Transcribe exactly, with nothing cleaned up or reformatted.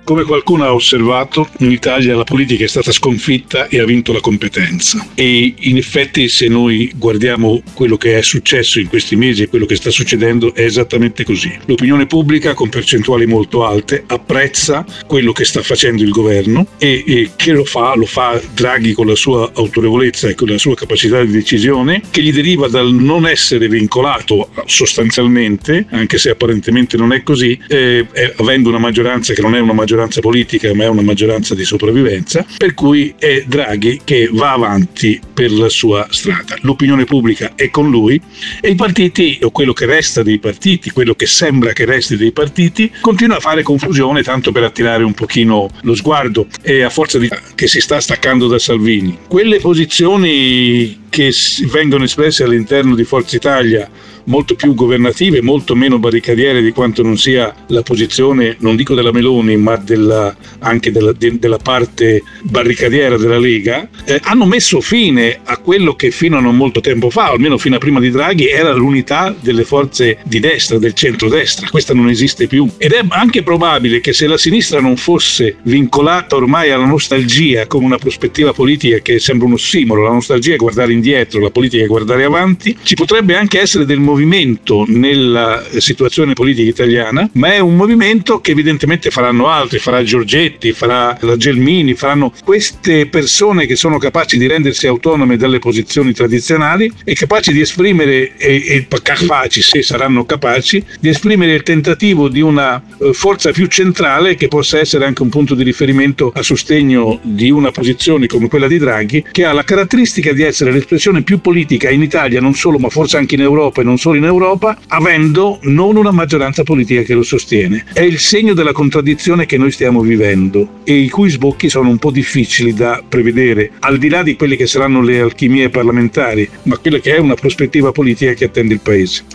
Come qualcuno ha osservato, in Italia la politica è stata sconfitta e ha vinto la competenza. E in effetti, se noi guardiamo quello che è successo in questi mesi e quello che sta succedendo, è esattamente così. L'opinione pubblica, con percentuali molto alte, apprezza quello che sta facendo il governo e, e che lo fa, lo fa Draghi con la sua autorevolezza e con la sua capacità di decisione, che gli deriva dal non essere vincolato sostanzialmente, anche se apparentemente non è così, eh, eh, avendo una maggioranza che non è una maggioranza politica ma è una maggioranza di sopravvivenza, per cui è Draghi che va avanti per la sua strada. L'opinione pubblica è con lui e i partiti, o quello che resta dei partiti, quello che sembra che resti dei partiti, continua a fare confusione tanto per attirare un pochino lo sguardo, e a forza di che si sta staccando da Salvini. Quelle posizioni che vengono espresse all'interno di Forza Italia, molto più governative, molto meno barricadiere di quanto non sia la posizione, non dico della Meloni, ma della, anche della, de, della parte barricadiera della Lega, eh, hanno messo fine a quello che fino a non molto tempo fa, almeno fino a prima di Draghi, era l'unità delle forze di destra, del centrodestra. Questa non esiste più. Ed è anche probabile che se la sinistra non fosse vincolata ormai alla nostalgia come una prospettiva politica che sembra un ossimoro, la nostalgia è guardare indietro, la politica è guardare avanti, ci potrebbe anche essere del movimento nella situazione politica italiana, ma è un movimento che evidentemente faranno altri, farà Giorgetti, farà la Gelmini, faranno queste persone che sono capaci di rendersi autonome dalle posizioni tradizionali e capaci di esprimere, e, e capaci, se saranno capaci, di esprimere il tentativo di una forza più centrale che possa essere anche un punto di riferimento a sostegno di una posizione come quella di Draghi, che ha la caratteristica di essere l'espressione più politica in Italia, non solo, ma forse anche in Europa e non solo in Europa, avendo non una maggioranza politica che lo sostiene. È il segno della contraddizione che noi stiamo vivendo e i cui sbocchi sono un po' difficili da prevedere, al di là di quelle che saranno le alchimie parlamentari, ma quella che è una prospettiva politica che attende il Paese.